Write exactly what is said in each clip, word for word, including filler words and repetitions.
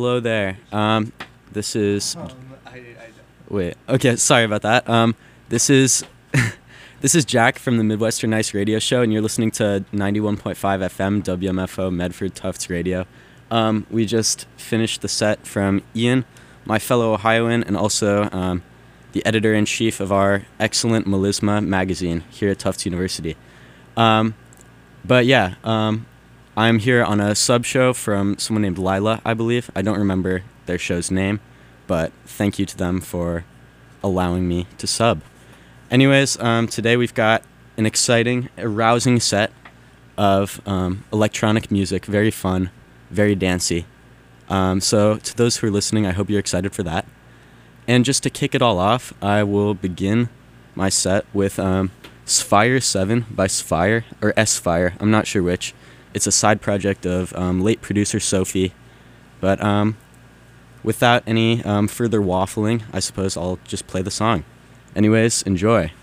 Hello there. Um, this is. Um, I, I, Wait. Okay. Sorry about that. Um, this is. This is Jack from the Midwestern Nice Radio Show, and you're listening to ninety-one point five F M W M F O Medford Tufts Radio. Um, we just finished the set from Ian, my fellow Ohioan, and also um, the editor-in-chief of our excellent Melisma magazine here at Tufts University. Um, but yeah, um, I'm here on a sub-show from someone named Lila, I believe. I don't remember their show's name, but thank you to them for allowing me to sub. Anyways, um, today we've got an exciting, arousing set of um, electronic music, very fun, very dancey. Um, so to those who are listening, I hope you're excited for that. And just to kick it all off, I will begin my set with um, Sphere seven by Sphere, or S-Fire, I'm not sure which. It's a side project of um, late producer Sophie. But um, without any um, further waffling, I suppose I'll just play the song. Anyways, enjoy.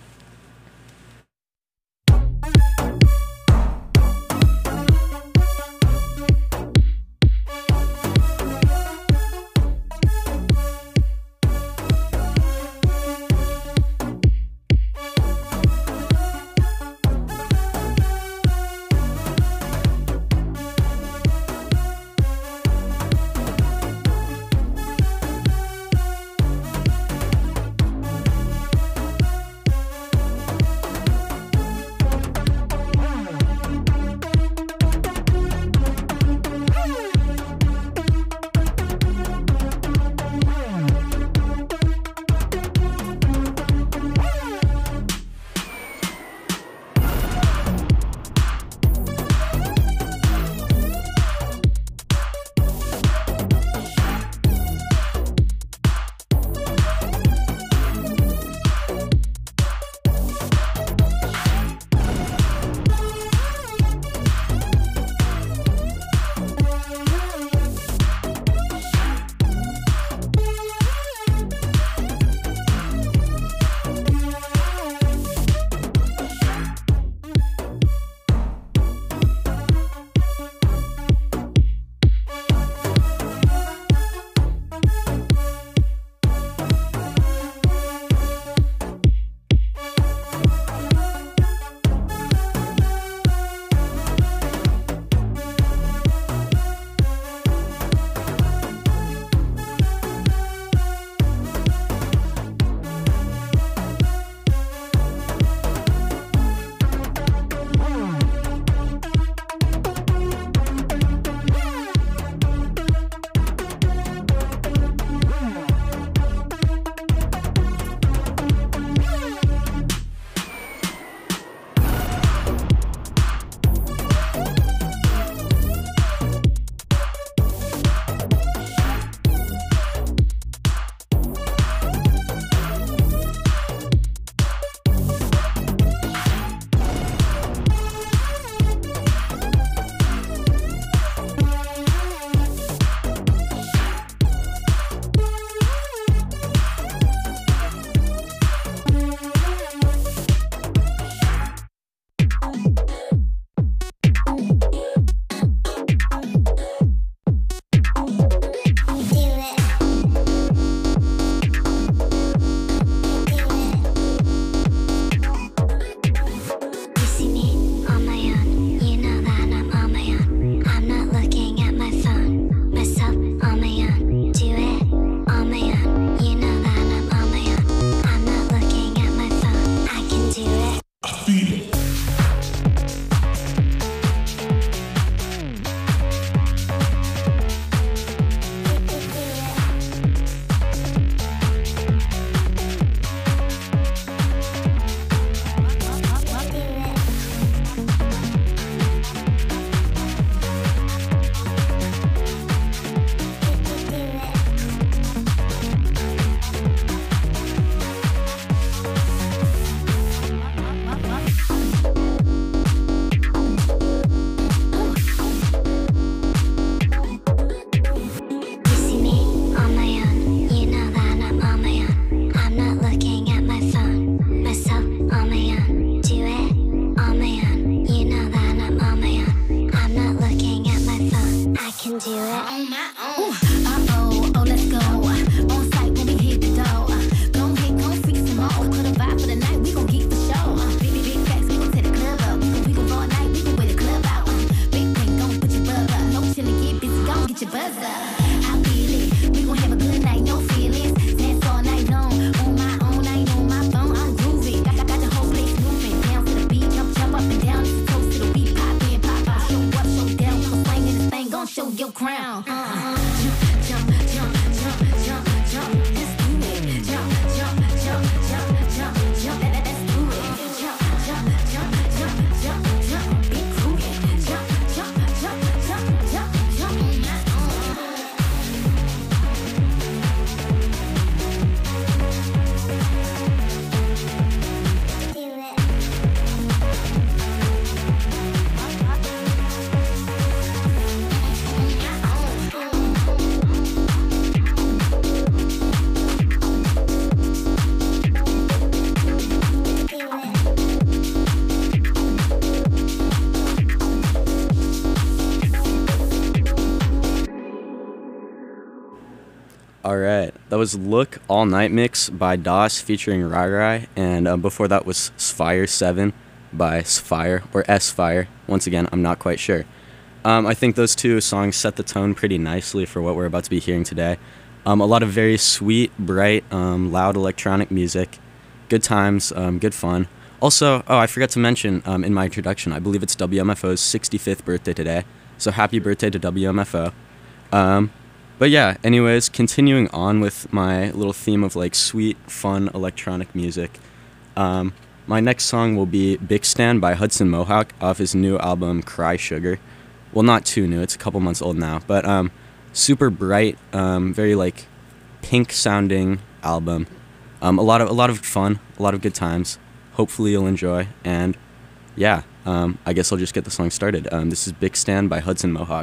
All right, that was "Look All Night" mix by DOS featuring Rai Rai, and uh, before that was "Sphere seven" by Sphere or S Fire. Once again, I'm not quite sure. Um, I think those two songs set the tone pretty nicely for what we're about to be hearing today. Um, a lot of very sweet, bright, um, loud electronic music, good times, um, good fun. Also, oh, I forgot to mention um, in my introduction, I believe it's W M F O's sixty-fifth birthday today, so happy birthday to W M F O. Um, But yeah, anyways, continuing on with my little theme of like sweet, fun electronic music. Um, my next song will be Big Stand by Hudson Mohawk off his new album Cry Sugar. Well, not too new, it's a couple months old now, but um, super bright, um, very like pink sounding album. Um, a lot of a lot of fun, a lot of good times. Hopefully you'll enjoy, and yeah, um, I guess I'll just get the song started. Um, this is Big Stand by Hudson Mohawk.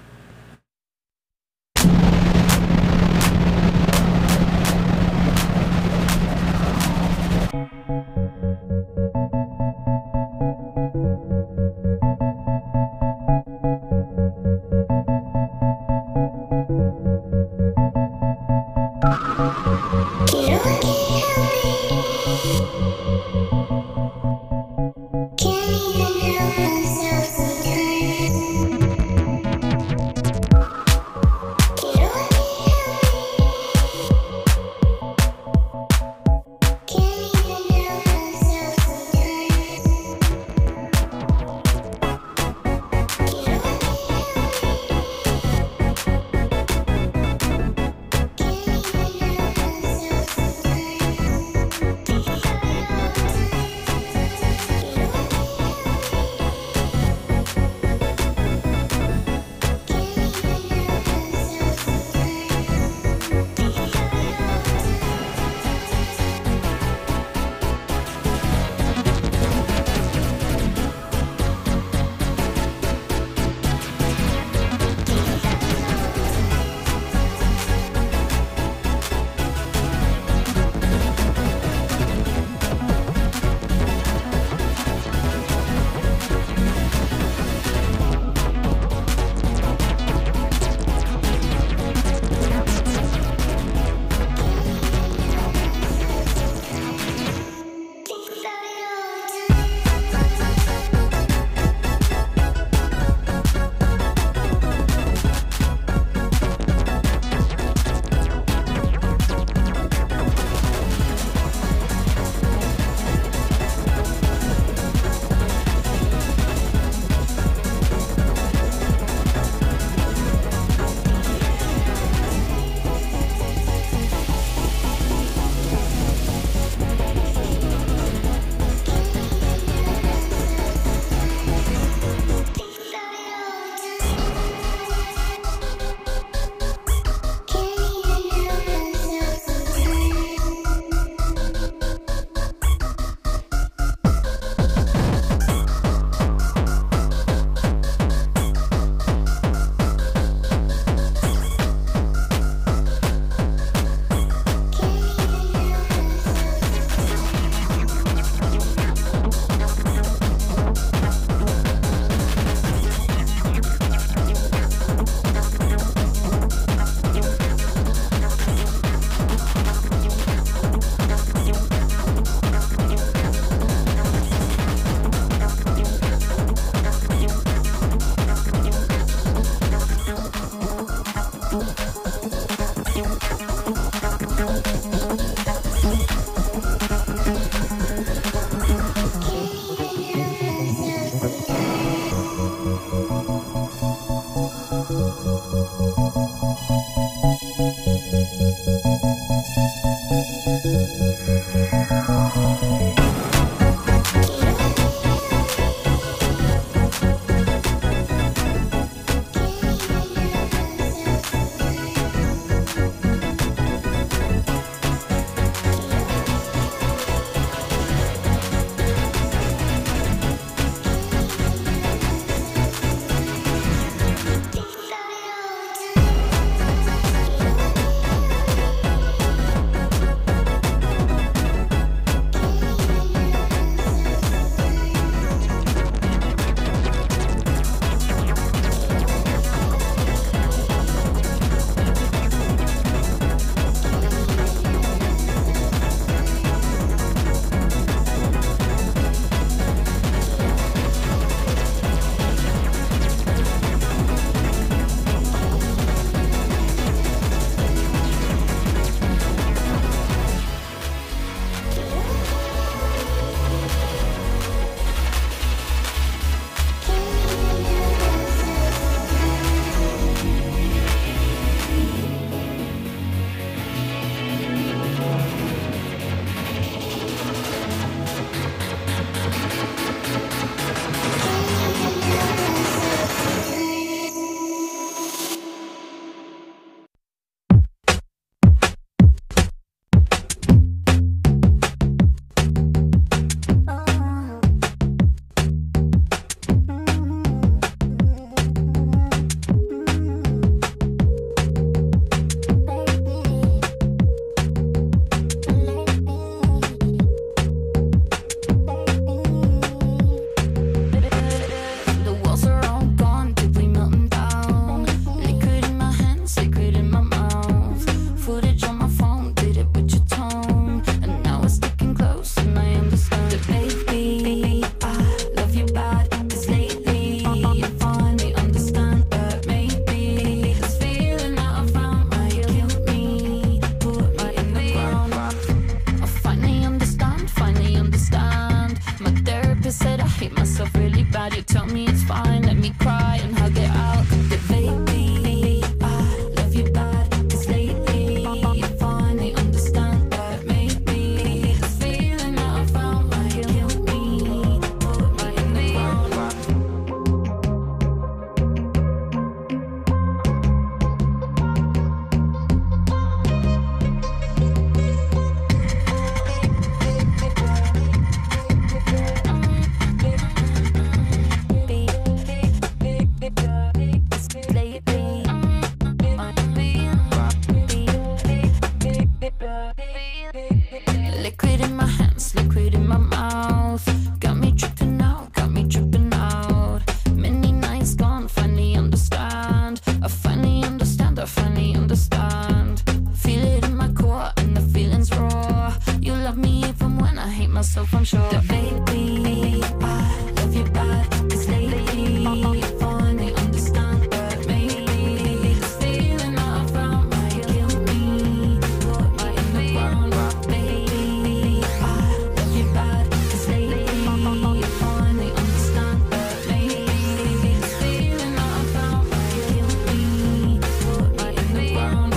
Liquid in my hands, liquid in my mouth. Got me tripping out, got me tripping out. Many nights gone, finally understand. I finally understand, I finally understand. Feel it in my core and the feeling's raw. You love me even when I hate myself, I'm sure. The baby, I love you bad. Cause lately you finally understand. But maybe this feeling I found might kill me. Put me in the ground, baby. I love you bad. Cause lately you finally understand. But maybe this feeling I found might kill me. Put me in the ground.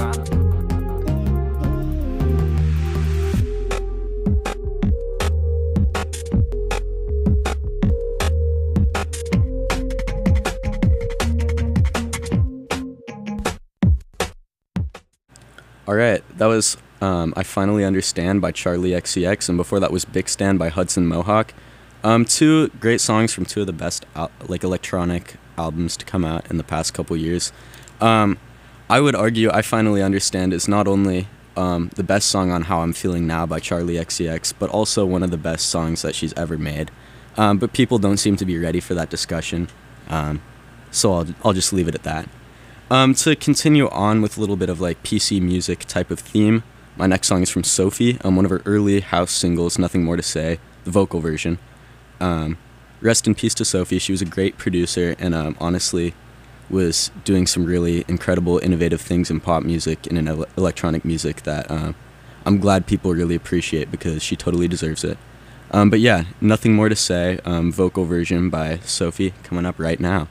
All right, that was um, I Finally Understand by Charlie X C X, and before that was Big Stand by Hudson Mohawk. Um, two great songs from two of the best al- like electronic albums to come out in the past couple years. Um, I would argue I Finally Understand is not only um, the best song on How I'm Feeling Now by Charlie X C X, but also one of the best songs that she's ever made. Um, but people don't seem to be ready for that discussion, um, so I'll, I'll just leave it at that. Um, to continue on with a little bit of like P C music type of theme, my next song is from Sophie, um, one of her early house singles, Nothing More to Say, the vocal version. Um, rest in peace to Sophie. She was a great producer and um, honestly was doing some really incredible, innovative things in pop music and in ele- electronic music that uh, I'm glad people really appreciate because she totally deserves it. Um, but yeah, Nothing More to Say, um, vocal version by Sophie, coming up right now.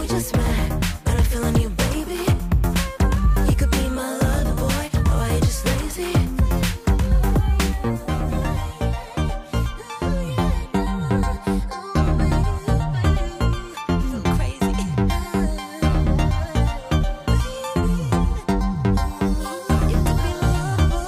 just met, but I'm feeling you, baby. You could be my lover boy, or are you just lazy? Feel crazy. You could be my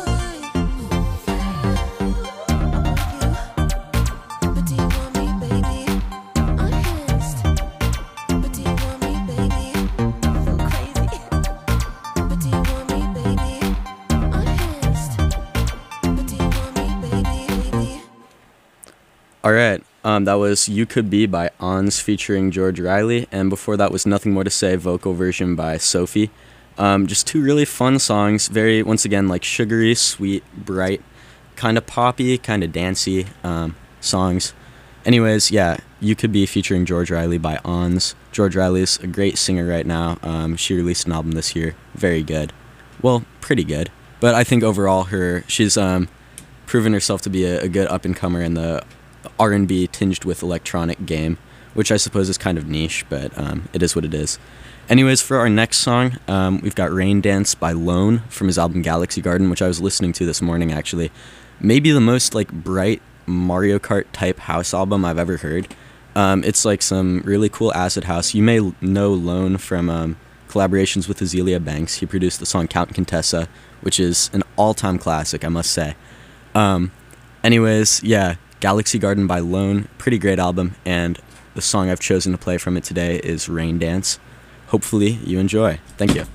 lover boy. But do you want me, baby? Honest. But do you want me, baby? Feel crazy. But do you want me, baby? Honest. But do you want me, baby, baby? All right. Um, that was You Could Be by Ons featuring George Riley. And before that was Nothing More to Say, vocal version by Sophie. Um, just two really fun songs. Very, once again, like sugary, sweet, bright, kind of poppy, kind of dancey um, songs. Anyways, yeah, You Could Be featuring George Riley by Ons. George Riley's a great singer right now. Um, she released an album this year. Very good. Well, pretty good. But I think overall her she's um, proven herself to be a, a good up-and-comer in the R and B tinged with electronic game, which I suppose is kind of niche, but um, it is what it is. Anyways, for our next song, um, we've got Rain Dance by Lone from his album Galaxy Garden, which I was listening to this morning, actually. Maybe the most, like, bright Mario Kart type house album I've ever heard. Um, it's like some really cool acid house. You may l- know Lone from um, collaborations with Azealia Banks. He produced the song Count Contessa, which is an all-time classic, I must say. Um, anyways, yeah, Galaxy Garden by Lone, pretty great album, and the song I've chosen to play from it today is Rain Dance. Hopefully you enjoy. Thank you.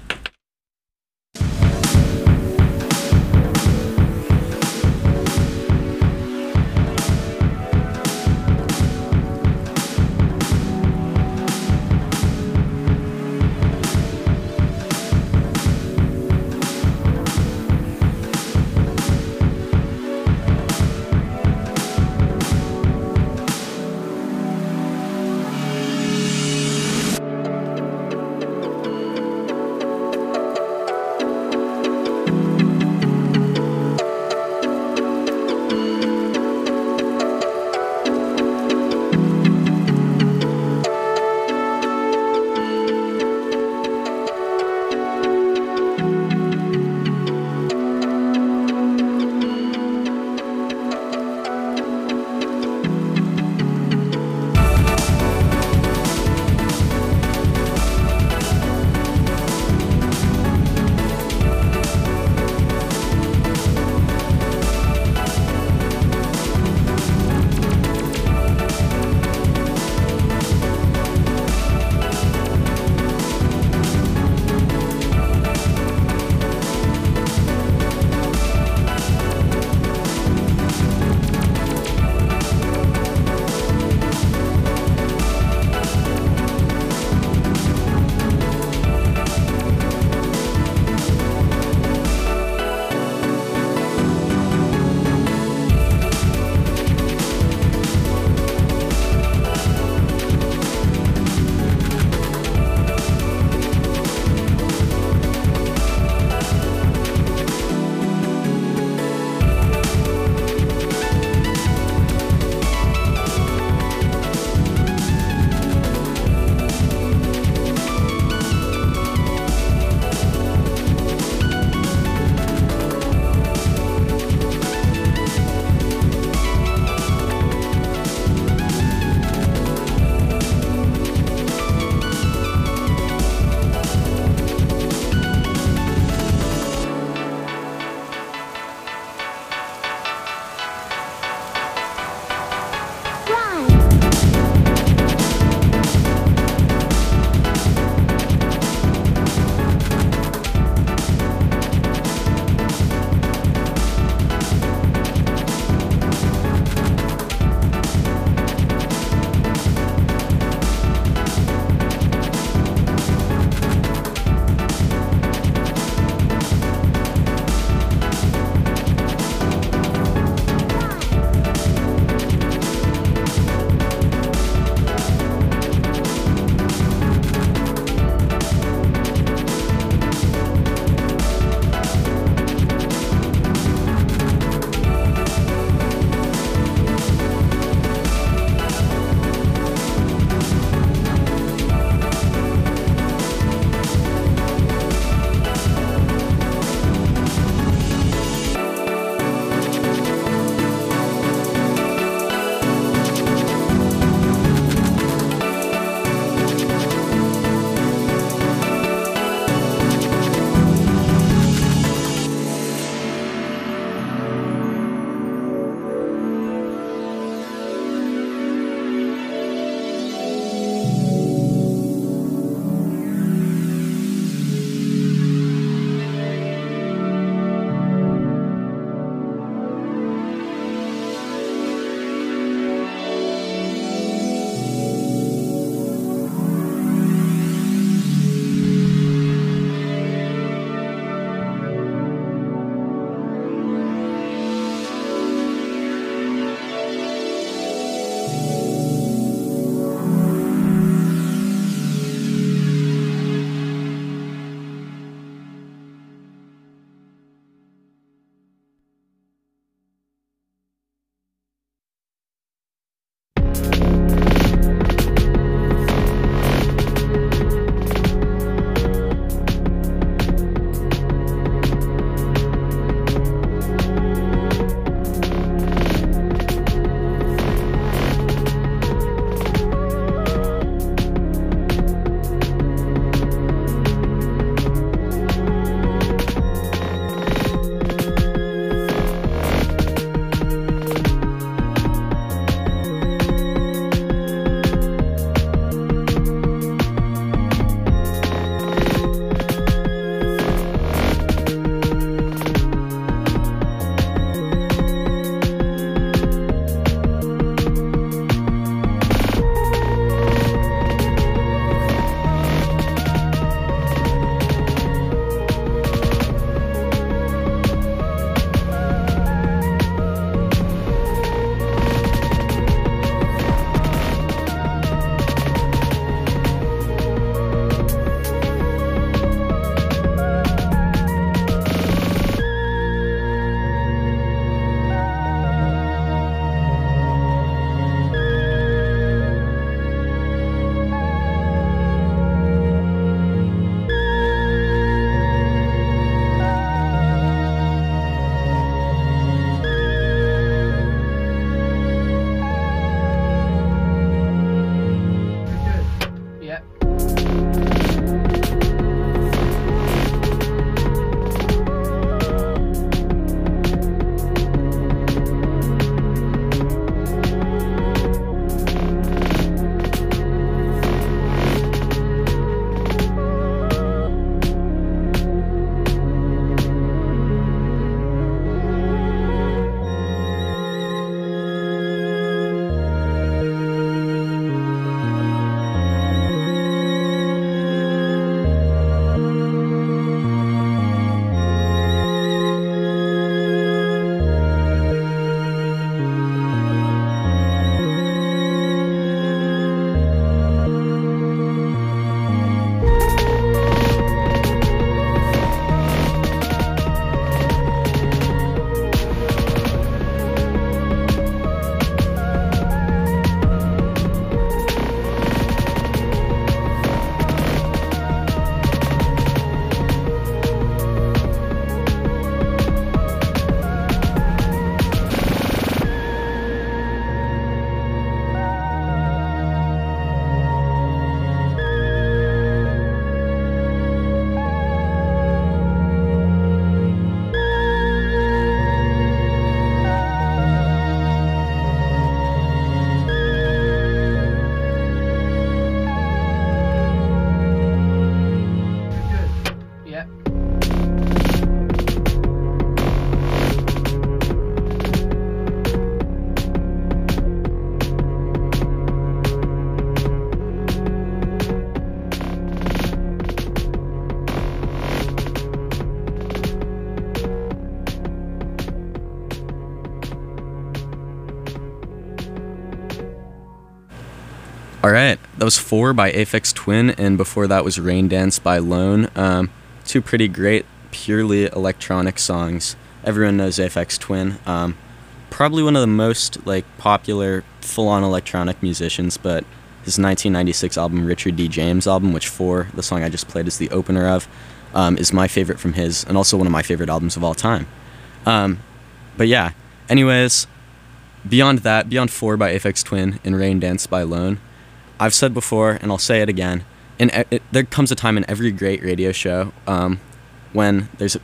All right, that was Four by Aphex Twin, and before that was Rain Dance by Lone. Um, two pretty great, purely electronic songs. Everyone knows Aphex Twin. Um, probably one of the most like popular full-on electronic musicians, but his nineteen ninety-six album, Richard D. James album, which Four, the song I just played, is the opener of, um, is my favorite from his, and also one of my favorite albums of all time. Um, but yeah, anyways, beyond that, beyond Four by Aphex Twin and Rain Dance by Lone, I've said before, and I'll say it again, in, it, there comes a time in every great radio show um, when there's a,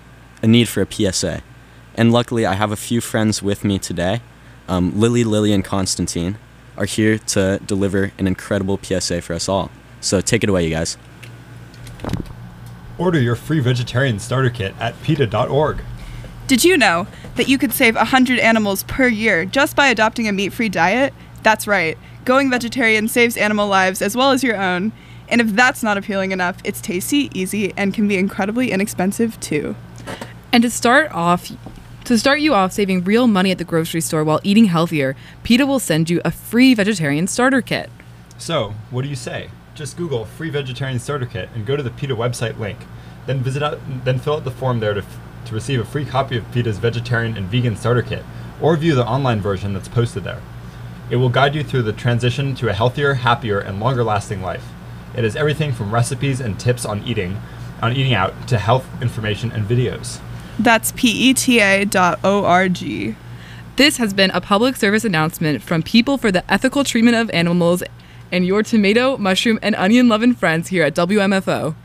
a need for a P S A. And luckily, I have a few friends with me today. Um, Lily, Lily, and Constantine are here to deliver an incredible P S A for us all. So take it away, you guys. Order your free vegetarian starter kit at PETA dot org. Did you know that you could save one hundred animals per year just by adopting a meat-free diet? That's right. Going vegetarian saves animal lives as well as your own. And if that's not appealing enough, it's tasty, easy, and can be incredibly inexpensive too. And to start off, to start you off saving real money at the grocery store while eating healthier, PETA will send you a free vegetarian starter kit. So, what do you say? Just Google free vegetarian starter kit and go to the PETA website link. Then visit out, then fill out the form there to f- to receive a free copy of PETA's vegetarian and vegan starter kit, or view the online version that's posted there. It will guide you through the transition to a healthier, happier, and longer-lasting life. It has everything from recipes and tips on eating, on eating out, to health information and videos. That's P E T A dot org. This has been a public service announcement from People for the Ethical Treatment of Animals and your tomato, mushroom, and onion loving friends here at W M F O.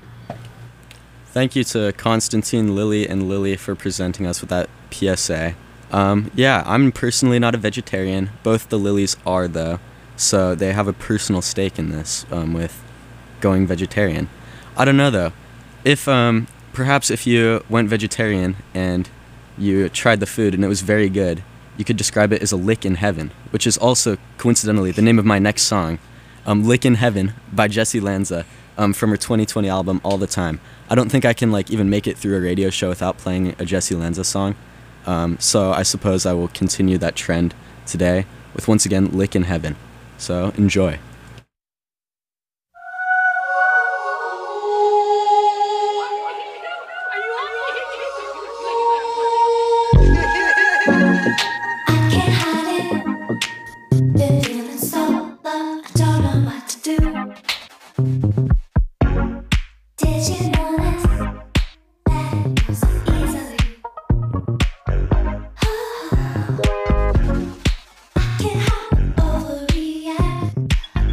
Thank you to Constantine, Lily, and Lily for presenting us with that P S A. Um, yeah, I'm personally not a vegetarian. Both the Lilies are, though, so they have a personal stake in this um, with going vegetarian. I don't know, though. If um, perhaps if you went vegetarian and you tried the food and it was very good, you could describe it as a lick in heaven, which is also, coincidentally, the name of my next song, um, Lick in Heaven by Jessie Lanza, um, from her twenty twenty album, All the Time. I don't think I can like even make it through a radio show without playing a Jessie Lanza song. Um, so I suppose I will continue that trend today with, once again, Lick in Heaven. So enjoy. Overreact.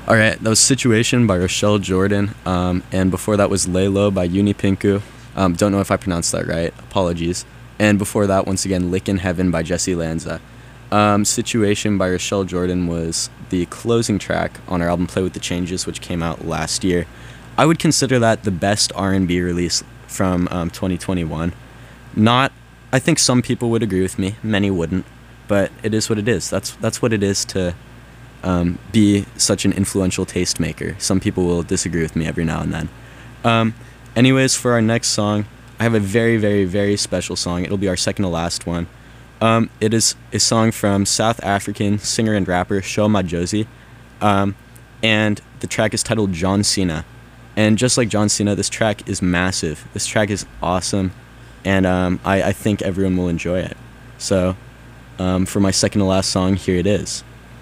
All right, that was Situation by Rochelle Jordan, um, and before that was Laylo by Unipinku. Um, don't know if I pronounced that right, apologies. And before that, once again, Lick in Heaven by Jesse Lanza. Um, Situation by Rochelle Jordan was the closing track on our album Play With The Changes, which came out last year. I would consider that the best R and B release from um, twenty twenty-one. Not, I think some people would agree with me, many wouldn't, but it is what it is. That's that's what it is to um, be such an influential tastemaker. Some people will disagree with me every now and then. Um, anyways, for our next song, I have a very, very, very special song. It'll be our second to last one. Um, it is a song from South African singer and rapper Sho Madjozi, um, and the track is titled John Cena. And just like John Cena, this track is massive. This track is awesome, and um, I, I think everyone will enjoy it. So, um, for my second to last song, here it is.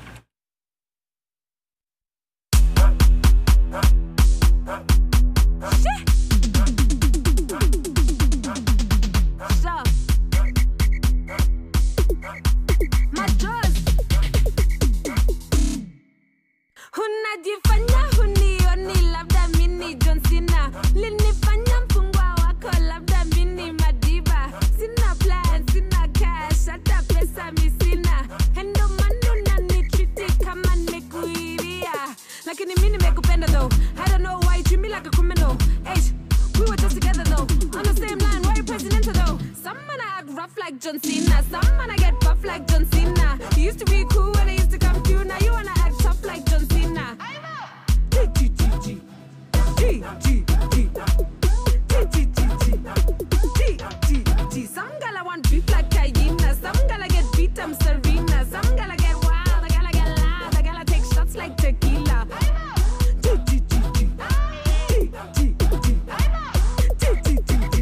Unajifanya hunioni labda mini John Cena, linifanya mfungwa wako labda mini Madiba. Sina plan, sina cash, hata pesa mi sina. Endo manu na nitriti kama nimekuiria, lakini mimi nimekupenda though. I don't know why you treat me like a criminal. Hey, we were just together though, on the same line. Why you presidential though? Some man I act rough like John Cena, some man I get buff like John Cena. You used to be cool when I used to come to you, now you wanna act tough like John Cena. G G G G G G G G G G G. Some gala want beef like Hyena, some gala get beat, I'm Serena. Some gala get wild, the gala get loud, the gala take shots like tequila. G G G G G G G G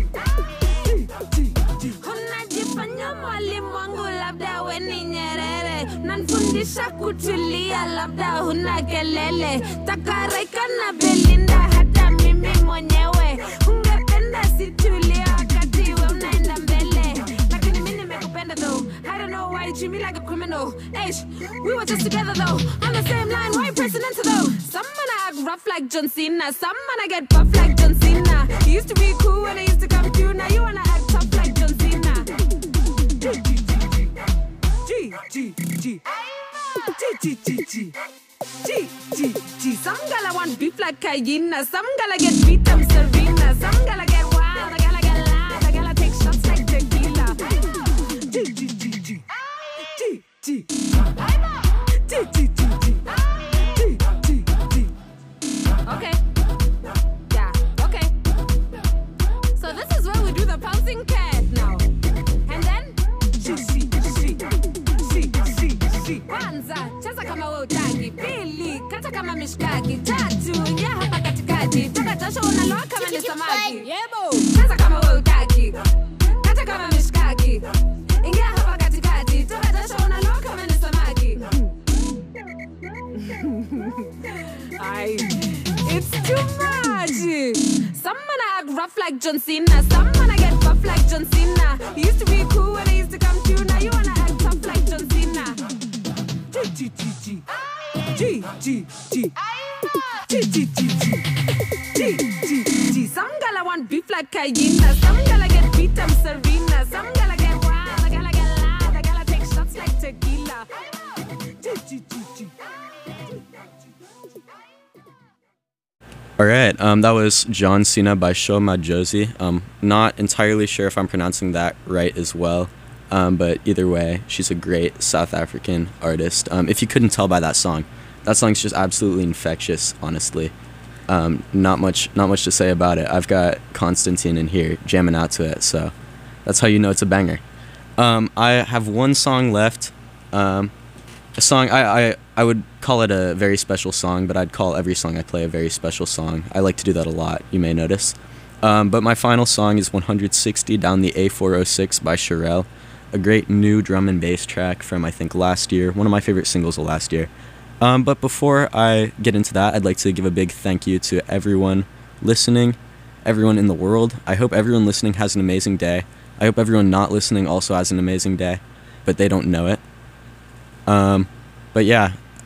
G G. Unajifanya mwalimu wangu labda we ni Nyerere, nanfundisha kutulia labda huna kelele. Takaraika na Belinda hata mimi mwenyewe, ungependa situlia wakati we unaenda mbele, lakini mimi nimekupenda though. I don't know why you treat me like a criminal. Hey, we were just together though, on the same line. Why you presidential though? Some man I act rough like John Cena, some man I get buff like John Cena. You used to be cool when I used to come to you, now you wanna act tough like John Cena. G G G G G G G G G G G G G. Some gala want beef like Hyena, some gala get beat, I'm Serena. Some gala get wild, the gala get loud, the gala take shots like tequila. G G G G G G G G G G G G. Okay. Yeah, okay. So this is where we do the pouncing cat now. And then she she she she she she. Kwanza cheza kama wewe utaki, pili kata kama mishkaki, tatu ingia hapa katikati, toka jasho unaloa kama ni samaki. Yebo, cheza kama wewe utaki, kata kama mishkaki, ingia hapa katikati, toka jasho unaloa kama ni samaki. Ay, it's too much. Some man I act rough like John Cena, some man I get buff like John Cena. You used to be cool when I used to come to you, now you wanna act tough like John Cena. G G G G G G G G G G G G. Some gala want beef like Hyena, some gala get beat, I'm Serena. Some gala get wild, the gala get loud, the gala take shots like tequila. G G G G. All right, um, that was John Cena by Sho Madjozi. Um, not entirely sure if I'm pronouncing that right as well, um, but either way, she's a great South African artist. Um, if you couldn't tell by that song, that song's just absolutely infectious, honestly. Um, not much, not much to say about it. I've got Constantine in here jamming out to it, so that's how you know it's a banger. Um, I have one song left. Um, a song I, I I would call it a very special song, but I'd call every song I play a very special song. I like to do that a lot, you may notice. Um, but my final song is one hundred sixty Down the A four oh six by Cherrelle, a great new drum and bass track from I think last year, one of my favorite singles of last year. Um, but before I get into that, I'd like to give a big thank you to everyone listening, everyone in the world. I hope everyone listening has an amazing day. I hope everyone not listening also has an amazing day, but they don't know it. Um, but yeah,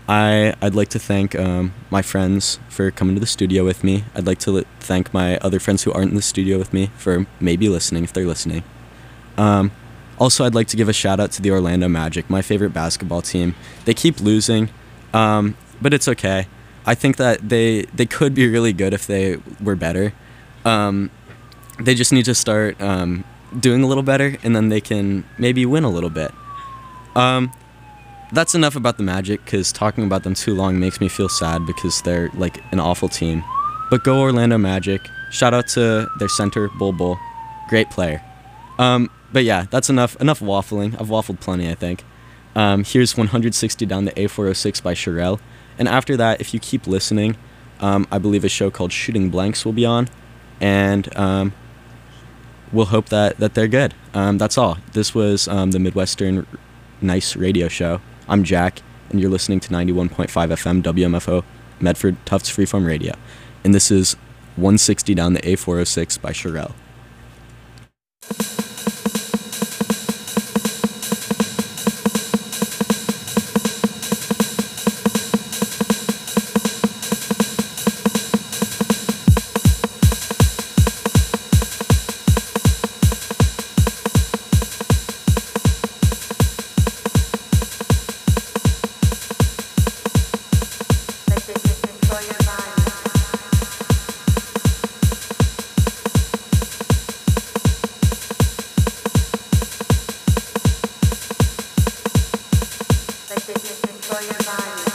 I, I'd like to thank um, my friends for coming to the studio with me. I'd like to li- thank my other friends who aren't in the studio with me for maybe listening, if they're listening. Um, also, I'd like to give a shout out to the Orlando Magic, my favorite basketball team. They keep losing, um, but it's okay. I think that they, they could be really good if they were better. Um, they just need to start um, doing a little better, and then they can maybe win a little bit. Um, that's enough about the Magic, because talking about them too long makes me feel sad because they're like an awful team. But go Orlando Magic. Shout out to their center, Bol Bol. Great player. Um, but yeah, that's enough enough waffling. I've waffled plenty, I think. Um, here's one hundred sixty Down the A four oh six by Sherelle. And after that, if you keep listening, um, I believe a show called Shooting Blanks will be on. And um, we'll hope that, that they're good. Um, that's all. This was um, the Midwestern Nice Radio Show. I'm Jack, and you're listening to ninety-one point five F M W M F O, Medford Tufts Freeform Radio. And this is one sixty Down the A four oh six by Sherelle. Control your mind.